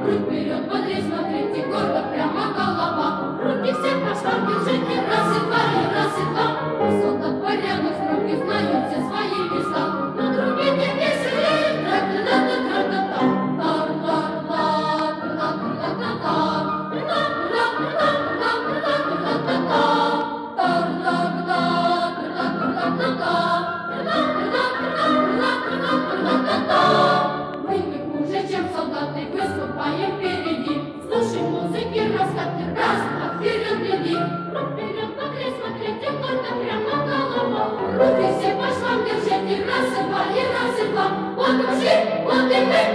Руки вперед, бодрее смотрите, гордо прямо голова. Руки все по швам держите, раз и два, и раз и два. Солдат порядок строгий, знают все свои места. Но трубите веселей, тра-та-та-та-та-та. Мы хуже, чем солдаты, выступаем впереди. Слушай музыки, раскаты, раз, два, вперед гляди. Рук вперед, бодрее смотрите, гордо прямо голова. Руки все по швам держите, раз и два, и раз и два. Вот и мы,